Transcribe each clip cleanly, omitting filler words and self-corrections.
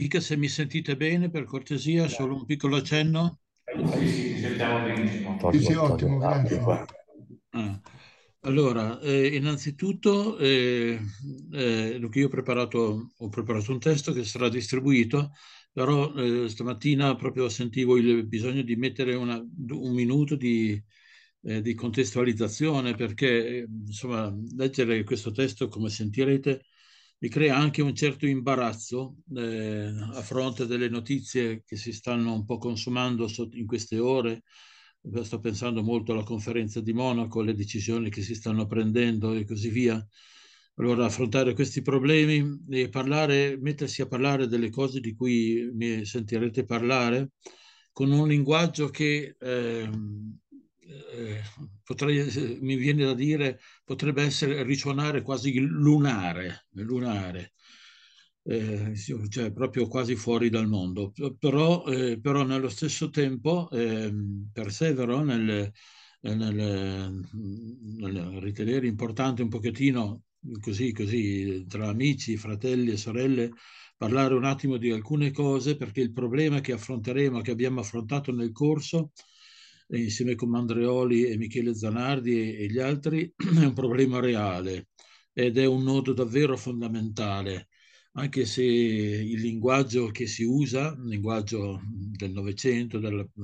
Dica se mi sentite bene, per cortesia, solo un piccolo accenno. Sì, sì, ti sentiamo benissimo. Sì, sì, ottimo, grazie. Ah. Allora, innanzitutto, dunque io ho preparato un testo che sarà distribuito, però stamattina proprio sentivo il bisogno di mettere un minuto di contestualizzazione, perché insomma, leggere questo testo, come sentirete, mi crea anche un certo imbarazzo a fronte delle notizie che si stanno un po' consumando in queste ore. Sto pensando molto alla conferenza di Monaco, alle decisioni che si stanno prendendo e così via. Allora, affrontare questi problemi e mettersi a parlare delle cose di cui mi sentirete parlare con un linguaggio che eh, mi viene da dire, potrebbe essere risuonare quasi lunare, cioè proprio quasi fuori dal mondo. Però nello stesso tempo persevero nel ritenere importante un pochettino così tra amici, fratelli e sorelle parlare un attimo di alcune cose, perché il problema che affronteremo, che abbiamo affrontato nel corso, insieme con Mandreoli e Michele Zanardi e gli altri, è un problema reale ed è un nodo davvero fondamentale, anche se il linguaggio che si usa, il linguaggio del Novecento,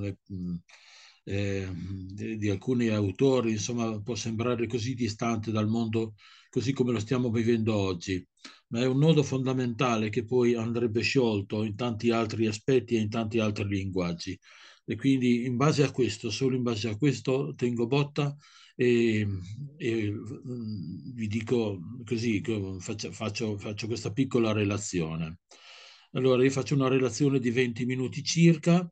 di alcuni autori, insomma, può sembrare così distante dal mondo così come lo stiamo vivendo oggi, ma è un nodo fondamentale che poi andrebbe sciolto in tanti altri aspetti e in tanti altri linguaggi. E quindi in base a questo, solo in base a questo, tengo botta e vi dico così, che faccio questa piccola relazione. Allora, io faccio una relazione di 20 minuti circa.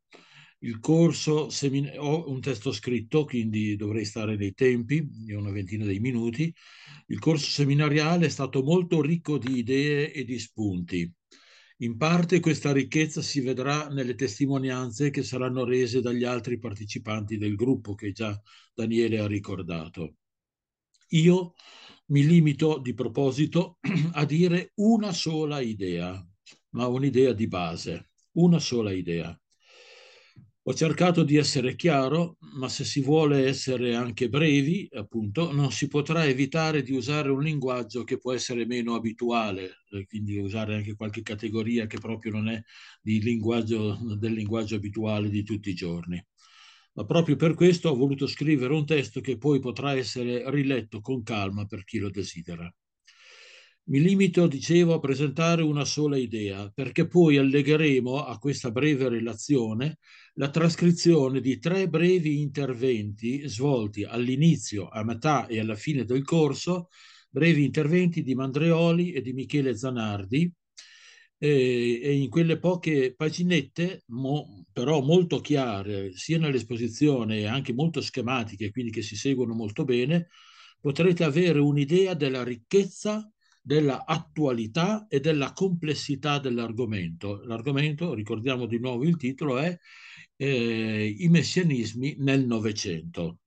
Ho un testo scritto, quindi dovrei stare nei tempi, di una ventina di minuti. Il corso seminariale è stato molto ricco di idee e di spunti. In parte questa ricchezza si vedrà nelle testimonianze che saranno rese dagli altri partecipanti del gruppo, che già Daniele ha ricordato. Io mi limito di proposito a dire una sola idea, ma un'idea di base, una sola idea. Ho cercato di essere chiaro, ma se si vuole essere anche brevi, appunto, non si potrà evitare di usare un linguaggio che può essere meno abituale, quindi usare anche qualche categoria che proprio non è del linguaggio abituale di tutti i giorni. Ma proprio per questo ho voluto scrivere un testo che poi potrà essere riletto con calma per chi lo desidera. Mi limito, dicevo, a presentare una sola idea, perché poi allegheremo a questa breve relazione la trascrizione di 3 brevi interventi svolti all'inizio, a metà e alla fine del corso, brevi interventi di Mandreoli e di Michele Zanardi, e in quelle poche paginette, però molto chiare, sia nell'esposizione e anche molto schematiche, quindi che si seguono molto bene, potrete avere un'idea della ricchezza, della attualità e della complessità dell'argomento. L'argomento, ricordiamo di nuovo il titolo, è I messianismi nel Novecento.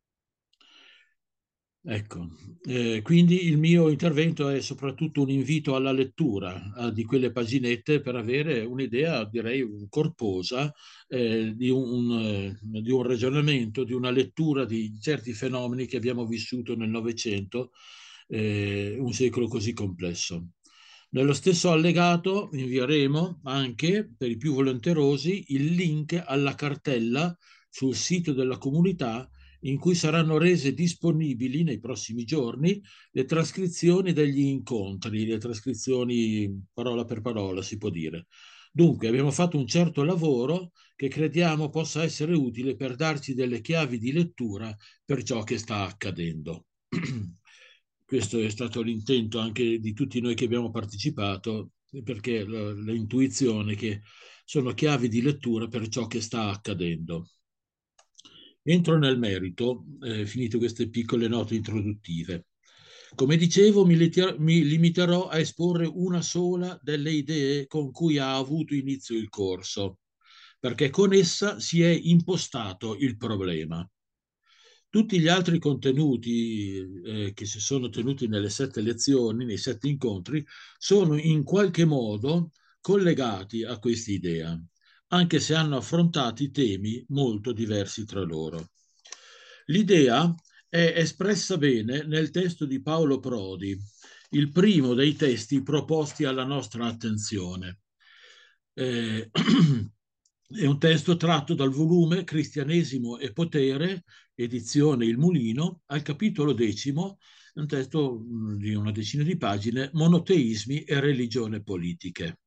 Ecco, quindi il mio intervento è soprattutto un invito alla lettura di quelle paginette per avere un'idea, direi, corposa di un ragionamento, di una lettura di certi fenomeni che abbiamo vissuto nel Novecento, un secolo così complesso. Nello stesso allegato invieremo anche, per i più volenterosi, il link alla cartella sul sito della comunità in cui saranno rese disponibili nei prossimi giorni le trascrizioni degli incontri, le trascrizioni parola per parola, si può dire. Dunque, abbiamo fatto un certo lavoro che crediamo possa essere utile per darci delle chiavi di lettura per ciò che sta accadendo. Questo è stato l'intento anche di tutti noi che abbiamo partecipato, perché l'intuizione che sono chiavi di lettura per ciò che sta accadendo. Entro nel merito, finite queste piccole note introduttive. Come dicevo, mi limiterò a esporre una sola delle idee con cui ha avuto inizio il corso, perché con essa si è impostato il problema. Tutti gli altri contenuti che si sono tenuti nelle 7 lezioni, nei 7 incontri, sono in qualche modo collegati a questa idea, anche se hanno affrontato temi molto diversi tra loro. L'idea è espressa bene nel testo di Paolo Prodi, il primo dei testi proposti alla nostra attenzione. È un testo tratto dal volume Cristianesimo e Potere, edizione Il Mulino, al capitolo 10, un testo di una decina di pagine, Monoteismi e religione politiche.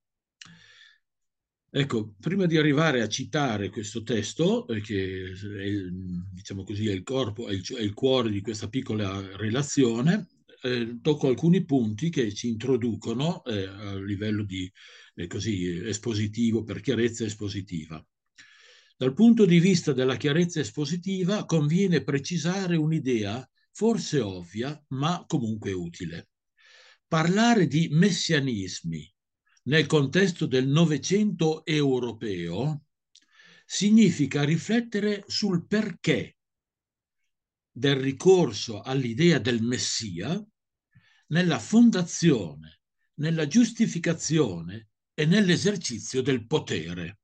Ecco, prima di arrivare a citare questo testo, che è, diciamo così, è il corpo, è il cuore di questa piccola relazione, tocco alcuni punti che ci introducono a livello di così, espositivo, per chiarezza espositiva. Dal punto di vista della chiarezza espositiva conviene precisare un'idea forse ovvia, ma comunque utile. Parlare di messianismi nel contesto del Novecento europeo significa riflettere sul perché del ricorso all'idea del Messia nella fondazione, nella giustificazione e nell'esercizio del potere.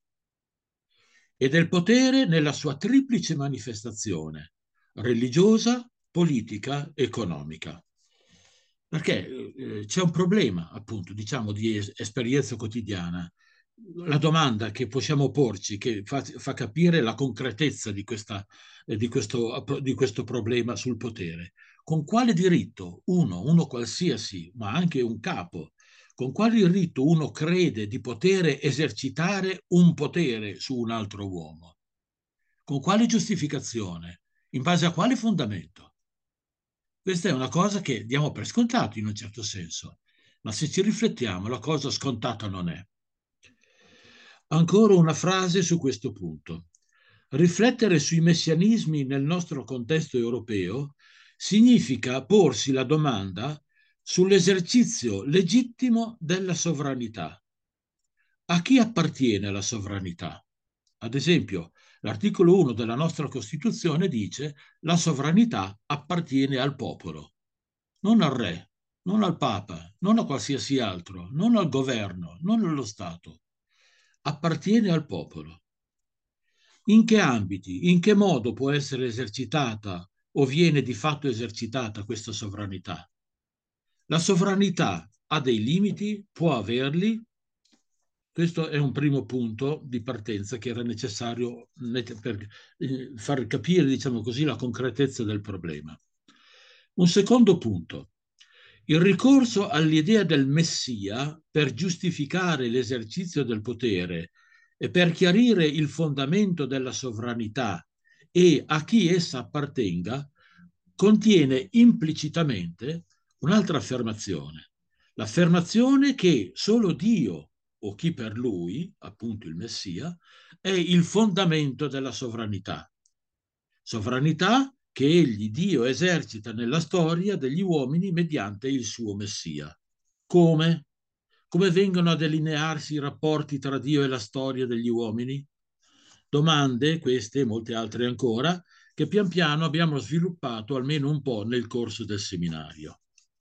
E del potere nella sua triplice manifestazione, religiosa, politica, economica. Perché c'è un problema, appunto, diciamo, di esperienza quotidiana. La domanda che possiamo porci, che fa capire la concretezza di questo problema sul potere. Con quale diritto uno qualsiasi, ma anche un capo, con quale diritto uno crede di poter esercitare un potere su un altro uomo? Con quale giustificazione? In base a quale fondamento? Questa è una cosa che diamo per scontato in un certo senso, ma se ci riflettiamo la cosa scontata non è. Ancora una frase su questo punto. Riflettere sui messianismi nel nostro contesto europeo significa porsi la domanda sull'esercizio legittimo della sovranità. A chi appartiene la sovranità? Ad esempio, l'articolo 1 della nostra Costituzione dice: la sovranità appartiene al popolo, non al re, non al papa, non a qualsiasi altro, non al governo, non allo Stato. Appartiene al popolo. In che ambiti, in che modo può essere esercitata o viene di fatto esercitata questa sovranità? La sovranità ha dei limiti, può averli. Questo è un primo punto di partenza che era necessario per far capire, diciamo così, la concretezza del problema. Un secondo punto. Il ricorso all'idea del Messia per giustificare l'esercizio del potere e per chiarire il fondamento della sovranità e a chi essa appartenga contiene implicitamente un'altra affermazione. L'affermazione che solo Dio o chi per lui, appunto il Messia, è il fondamento della sovranità. Sovranità che egli, Dio, esercita nella storia degli uomini mediante il suo Messia. Come? Come vengono a delinearsi i rapporti tra Dio e la storia degli uomini? Domande, queste e molte altre ancora, che pian piano abbiamo sviluppato almeno un po' nel corso del seminario.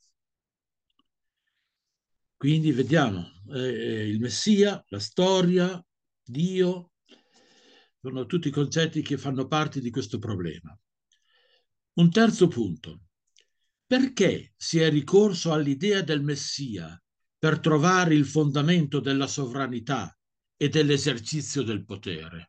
Quindi vediamo il Messia, la storia, Dio, sono tutti concetti che fanno parte di questo problema. Un terzo punto. Perché si è ricorso all'idea del Messia per trovare il fondamento della sovranità e dell'esercizio del potere?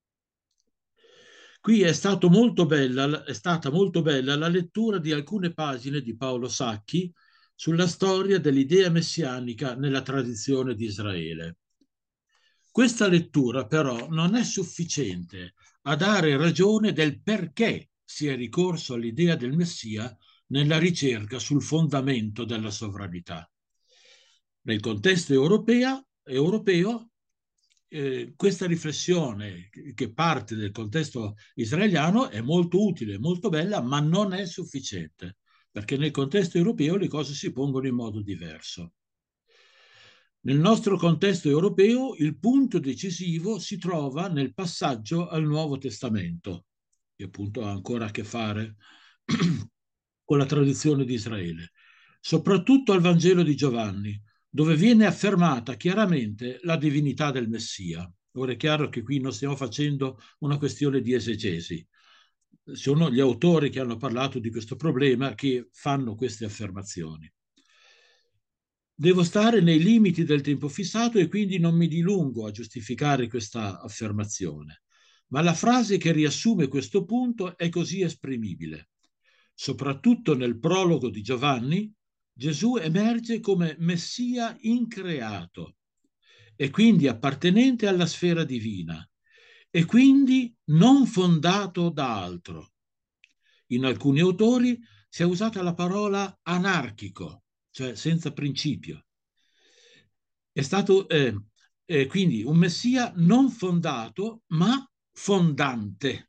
Qui è stata molto bella la lettura di alcune pagine di Paolo Sacchi sulla storia dell'idea messianica nella tradizione di Israele. Questa lettura però non è sufficiente a dare ragione del perché si è ricorso all'idea del Messia nella ricerca sul fondamento della sovranità. Nel contesto europeo questa riflessione che parte del contesto israeliano è molto utile, molto bella, ma non è sufficiente, perché nel contesto europeo le cose si pongono in modo diverso. Nel nostro contesto europeo il punto decisivo si trova nel passaggio al Nuovo Testamento, che appunto ha ancora a che fare con la tradizione di Israele, soprattutto al Vangelo di Giovanni, dove viene affermata chiaramente la divinità del Messia. Ora è chiaro che qui non stiamo facendo una questione di esegesi. Sono gli autori che hanno parlato di questo problema che fanno queste affermazioni. Devo stare nei limiti del tempo fissato e quindi non mi dilungo a giustificare questa affermazione, ma la frase che riassume questo punto è così esprimibile. Soprattutto nel prologo di Giovanni, Gesù emerge come Messia increato e quindi appartenente alla sfera divina e quindi non fondato da altro. In alcuni autori si è usata la parola anarchico, cioè senza principio. È stato quindi un messia non fondato, ma fondante.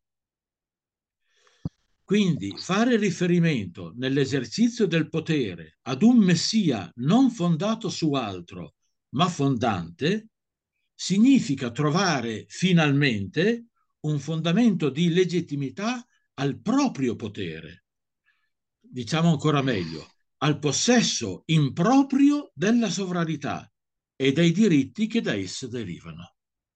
Quindi fare riferimento nell'esercizio del potere ad un messia non fondato su altro, ma fondante, significa trovare finalmente un fondamento di legittimità al proprio potere. Diciamo ancora meglio, al possesso improprio della sovranità e dei diritti che da essa derivano.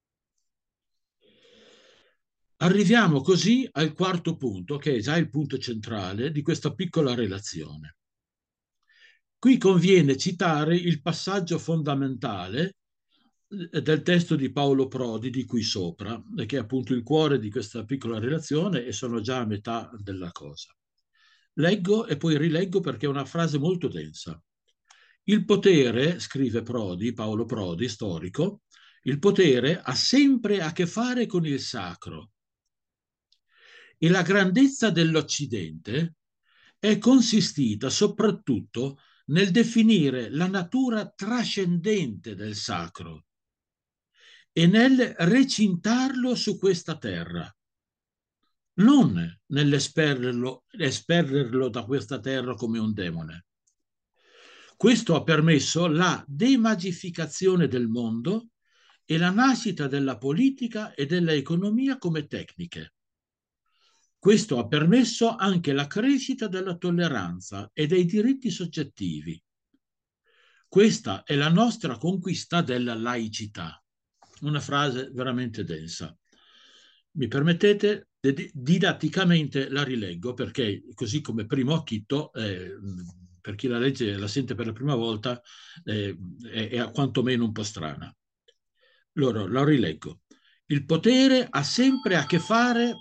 Arriviamo così al quarto punto, che è già il punto centrale di questa piccola relazione. Qui conviene citare il passaggio fondamentale del testo di Paolo Prodi, di qui sopra, che è appunto il cuore di questa piccola relazione e sono già a metà della cosa. Leggo e poi rileggo perché è una frase molto densa. Il potere, scrive Prodi, Paolo Prodi, storico, il potere ha sempre a che fare con il sacro e la grandezza dell'Occidente è consistita soprattutto nel definire la natura trascendente del sacro e nel recintarlo su questa terra, non nell'esperlerlo da questa terra come un demone. Questo ha permesso la demagificazione del mondo e la nascita della politica e dell'economia come tecniche. Questo ha permesso anche la crescita della tolleranza e dei diritti soggettivi. Questa è la nostra conquista della laicità. Una frase veramente densa. Mi permettete? Didatticamente la rileggo perché così come primo acchitto, per chi la legge e la sente per la prima volta, è quantomeno un po' strana. Allora, la rileggo. Il potere ha sempre a che fare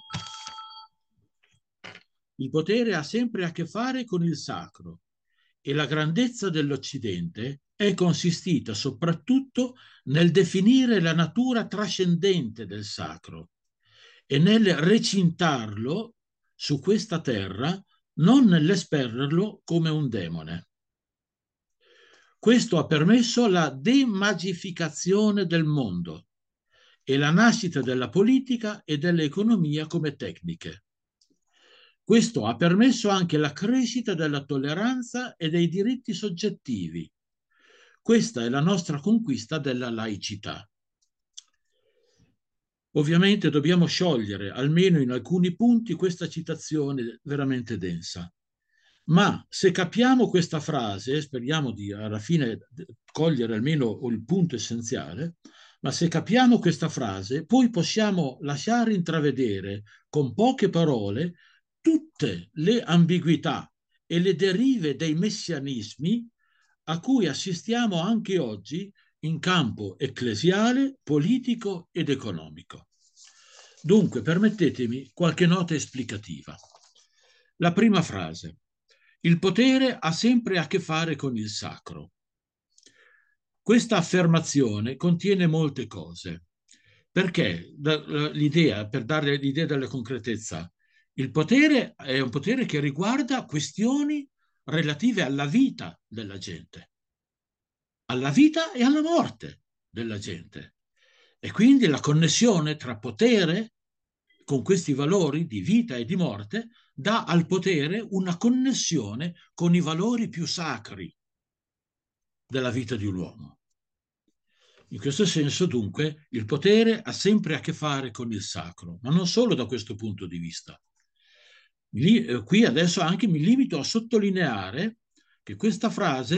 con il sacro e la grandezza dell'Occidente è consistita soprattutto nel definire la natura trascendente del sacro e nel recintarlo su questa terra, non nell'esperlerlo come un demone. Questo ha permesso la demagificazione del mondo e la nascita della politica e dell'economia come tecniche. Questo ha permesso anche la crescita della tolleranza e dei diritti soggettivi. Questa è la nostra conquista della laicità. Ovviamente dobbiamo sciogliere, almeno in alcuni punti, questa citazione veramente densa. Ma se capiamo questa frase, speriamo di alla fine cogliere almeno il punto essenziale, ma se capiamo questa frase, poi possiamo lasciare intravedere con poche parole tutte le ambiguità e le derive dei messianismi a cui assistiamo anche oggi in campo ecclesiale, politico ed economico. Dunque, permettetemi qualche nota esplicativa. La prima frase. Il potere ha sempre a che fare con il sacro. Questa affermazione contiene molte cose. Perché l'idea, per dare l'idea della concretezza, il potere è un potere che riguarda questioni relative alla vita della gente, alla vita e alla morte della gente. E quindi la connessione tra potere con questi valori di vita e di morte dà al potere una connessione con i valori più sacri della vita di un uomo. In questo senso, dunque, il potere ha sempre a che fare con il sacro, ma non solo da questo punto di vista. Qui adesso anche mi limito a sottolineare che questa frase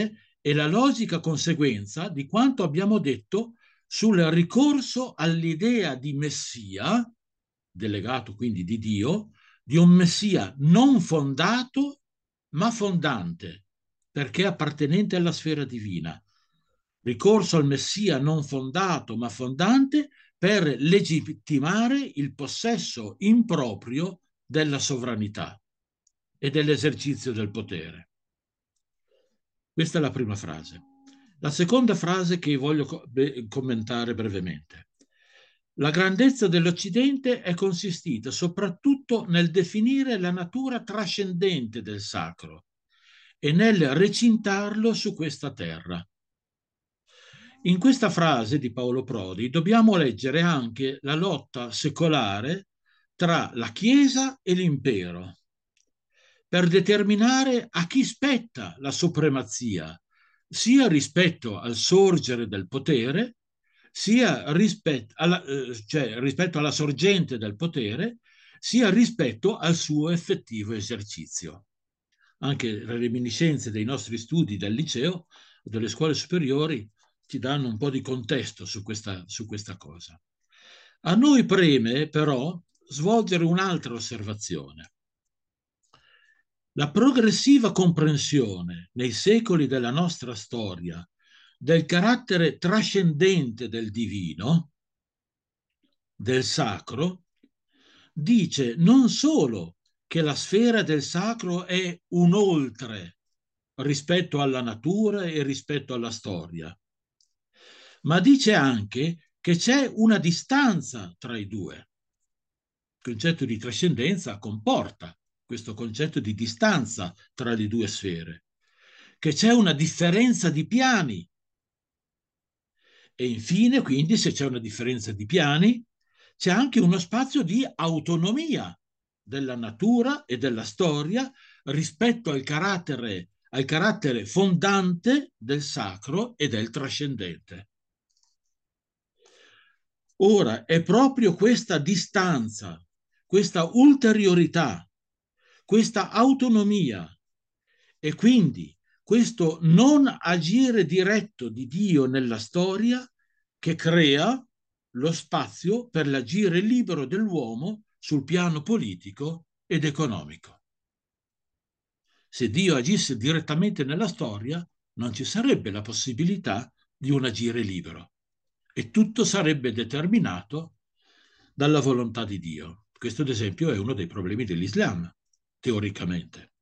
è la logica conseguenza di quanto abbiamo detto sul ricorso all'idea di Messia, delegato quindi di Dio, di un Messia non fondato ma fondante, perché appartenente alla sfera divina. Ricorso al Messia non fondato ma fondante per legittimare il possesso improprio della sovranità e dell'esercizio del potere. Questa è la prima frase. La seconda frase che voglio commentare brevemente. La grandezza dell'Occidente è consistita soprattutto nel definire la natura trascendente del sacro e nel recintarlo su questa terra. In questa frase di Paolo Prodi dobbiamo leggere anche la lotta secolare tra la Chiesa e l'impero, per determinare a chi spetta la supremazia, sia rispetto al sorgere del potere, sia rispetto alla sorgente del potere, sia rispetto al suo effettivo esercizio. Anche le reminiscenze dei nostri studi del liceo o delle scuole superiori ci danno un po' di contesto su questa cosa. A noi preme però svolgere un'altra osservazione. La progressiva comprensione nei secoli della nostra storia del carattere trascendente del divino, del sacro, dice non solo che la sfera del sacro è un oltre rispetto alla natura e rispetto alla storia, ma dice anche che c'è una distanza tra i due. Il concetto di trascendenza comporta questo concetto di distanza tra le due sfere, che c'è una differenza di piani. E infine, quindi, se c'è una differenza di piani, c'è anche uno spazio di autonomia della natura e della storia rispetto al carattere fondante del sacro e del trascendente. Ora, è proprio questa distanza, questa ulteriorità, questa autonomia e quindi questo non agire diretto di Dio nella storia che crea lo spazio per l'agire libero dell'uomo sul piano politico ed economico. Se Dio agisse direttamente nella storia, non ci sarebbe la possibilità di un agire libero e tutto sarebbe determinato dalla volontà di Dio. Questo, ad esempio, è uno dei problemi dell'Islam, teoricamente.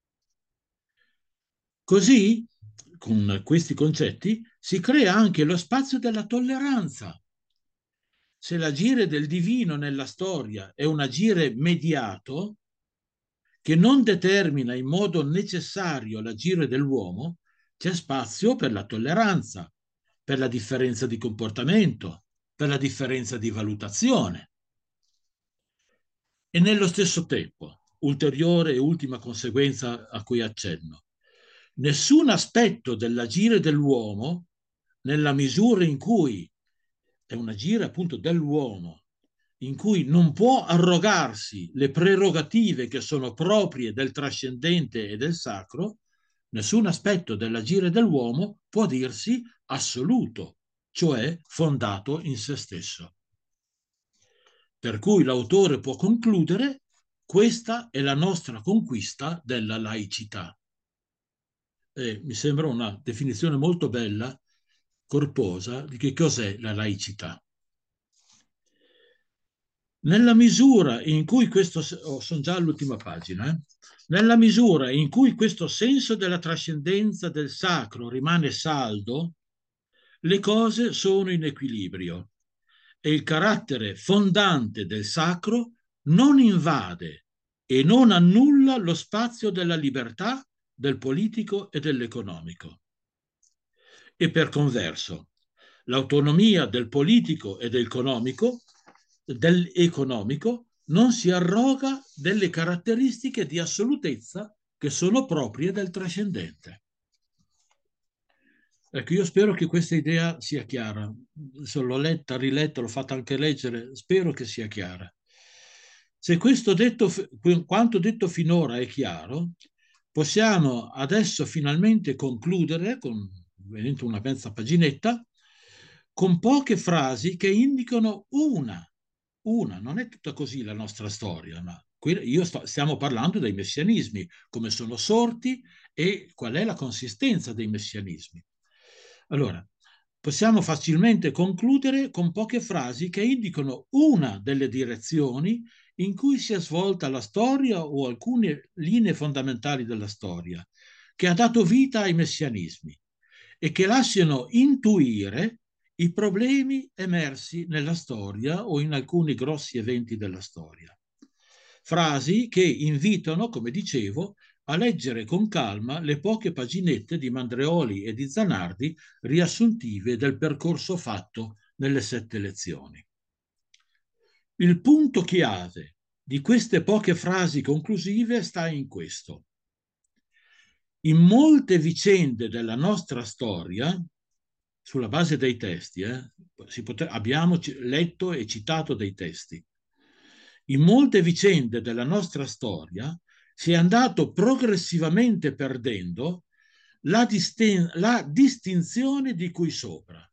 Così, con questi concetti, si crea anche lo spazio della tolleranza. Se l'agire del divino nella storia è un agire mediato, che non determina in modo necessario l'agire dell'uomo, c'è spazio per la tolleranza, per la differenza di comportamento, per la differenza di valutazione. E nello stesso tempo, ulteriore e ultima conseguenza a cui accenno, nessun aspetto dell'agire dell'uomo, nella misura in cui è un agire appunto dell'uomo, in cui non può arrogarsi le prerogative che sono proprie del trascendente e del sacro, nessun aspetto dell'agire dell'uomo può dirsi assoluto, cioè fondato in se stesso. Per cui l'autore può concludere: questa è la nostra conquista della laicità. Mi sembra una definizione molto bella, corposa, di che cos'è la laicità. Nella misura in cui questo, sono già all'ultima pagina, nella misura in cui questo senso della trascendenza del sacro rimane saldo, le cose sono in equilibrio e il carattere fondante del sacro non invade e non annulla lo spazio della libertà, del politico e dell'economico. E per converso, l'autonomia del politico e dell'economico non si arroga delle caratteristiche di assolutezza che sono proprie del trascendente. Ecco, io spero che questa idea sia chiara. Se l'ho letta, riletta, l'ho fatta anche leggere, spero che sia chiara. Se quanto detto finora è chiaro, possiamo adesso finalmente concludere, con una mezza paginetta, con poche frasi che indicano non è tutta così la nostra storia, ma stiamo parlando dei messianismi, come sono sorti e qual è la consistenza dei messianismi. Allora, possiamo facilmente concludere con poche frasi che indicano una delle direzioni in cui si è svolta la storia o alcune linee fondamentali della storia, che ha dato vita ai messianismi e che lasciano intuire i problemi emersi nella storia o in alcuni grossi eventi della storia. Frasi che invitano, come dicevo, a leggere con calma le poche paginette di Mandreoli e di Zanardi riassuntive del percorso fatto nelle 7 lezioni. Il punto chiave di queste poche frasi conclusive sta in questo. In molte vicende della nostra storia, sulla base dei testi, abbiamo letto e citato dei testi, in molte vicende della nostra storia si è andato progressivamente perdendo la distinzione di cui sopra.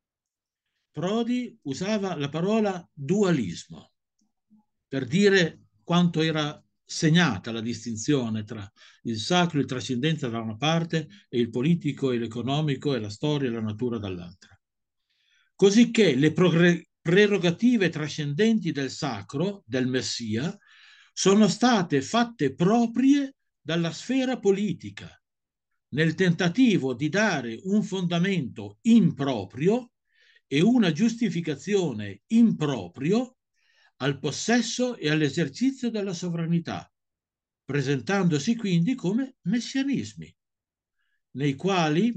Prodi usava la parola dualismo per dire quanto era segnata la distinzione tra il sacro e il trascendente da una parte e il politico e l'economico e la storia e la natura dall'altra. Cosicché le prerogative trascendenti del sacro, del Messia, sono state fatte proprie dalla sfera politica, nel tentativo di dare un fondamento improprio e una giustificazione improprio al possesso e all'esercizio della sovranità, presentandosi quindi come messianismi nei quali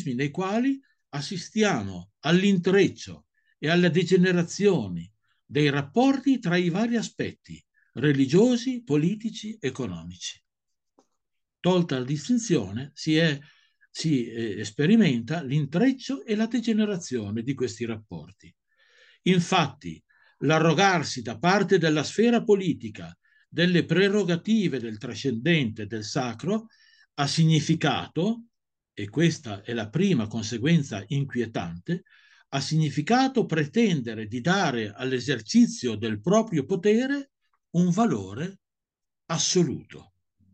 assistiamo all'intreccio e alle degenerazioni dei rapporti tra i vari aspetti religiosi, politici, economici. Tolta la distinzione, si sperimenta l'intreccio e la degenerazione di questi rapporti. Infatti, l'arrogarsi da parte della sfera politica delle prerogative del trascendente e del sacro ha significato, e questa è la prima conseguenza inquietante, ha significato pretendere di dare all'esercizio del proprio potere un valore assoluto.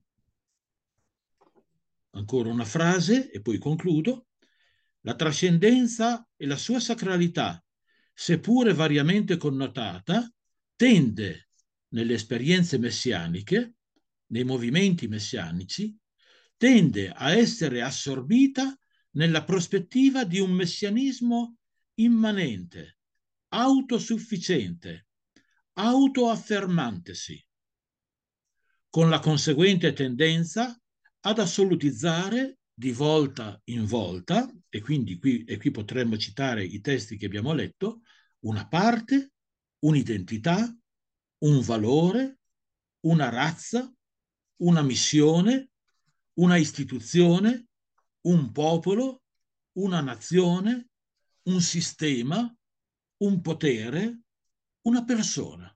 Ancora una frase e poi concludo. La trascendenza e la sua sacralità, seppure variamente connotata, tende nelle esperienze messianiche, nei movimenti messianici, tende a essere assorbita nella prospettiva di un messianismo immanente, autosufficiente, autoaffermantesi, con la conseguente tendenza ad assolutizzare di volta in volta, e quindi qui potremmo citare i testi che abbiamo letto, una parte, un'identità, un valore, una razza, una missione, una istituzione, un popolo, una nazione, un sistema, un potere, una persona.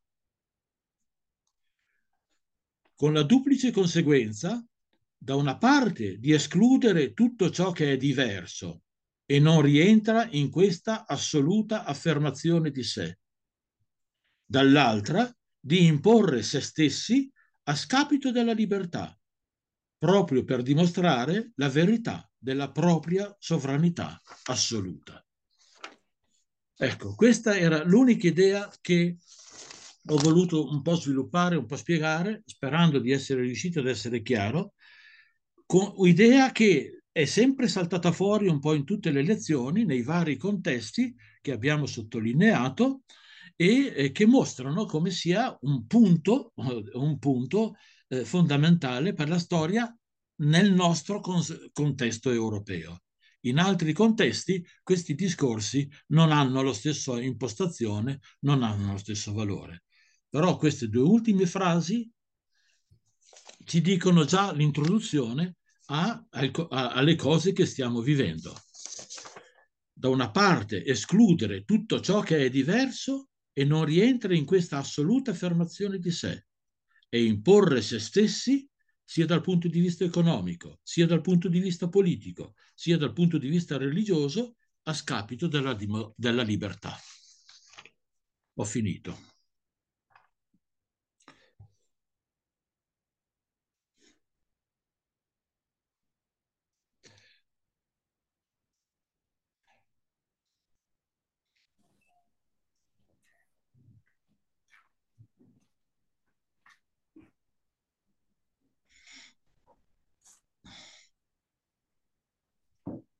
Con la duplice conseguenza, da una parte, di escludere tutto ciò che è diverso e non rientra in questa assoluta affermazione di sé, dall'altra, di imporre se stessi a scapito della libertà, proprio per dimostrare la verità della propria sovranità assoluta. Ecco, questa era l'unica idea che ho voluto un po' sviluppare, un po' spiegare, sperando di essere riuscito ad essere chiaro, con idea che è sempre saltata fuori un po' in tutte le lezioni, nei vari contesti che abbiamo sottolineato e che mostrano come sia un punto fondamentale per la storia nel nostro contesto europeo. In altri contesti questi discorsi non hanno la stessa impostazione, non hanno lo stesso valore. Però queste due ultime frasi ci dicono già l'introduzione alle cose che stiamo vivendo. Da una parte escludere tutto ciò che è diverso e non rientra in questa assoluta affermazione di sé e imporre se stessi sia dal punto di vista economico, sia dal punto di vista politico, sia dal punto di vista religioso, a scapito della libertà. Ho finito.